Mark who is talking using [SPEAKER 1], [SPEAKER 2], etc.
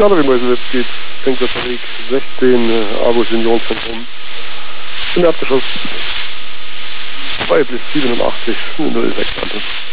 [SPEAKER 1] Galerie Meuselwitz geht, Denkwerfer Weg 16, Argo Seniorenzentrum. Im Erdgeschoss 2 bis 87, 006.